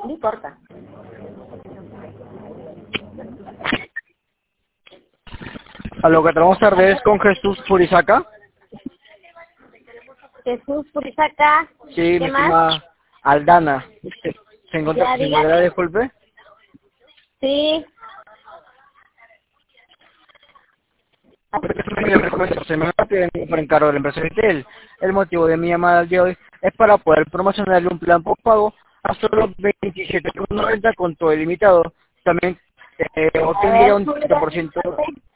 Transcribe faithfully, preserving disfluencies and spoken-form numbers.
No importa. A lo que tenemos tarde es con Jesús Purizaca. Jesús Purizaca. Sí, ¿Qué mi más? estimada Aldana. ¿Se encuentra, Ya, se dígame. encuentra, disculpe? Sí. Se me pide por encargo de la empresa Vitel. El motivo de mi llamada al día de hoy es para poder promocionarle un plan por pago a solo veintisiete con noventa con todo ilimitado. También eh, A obtendría ver, un treinta por ciento.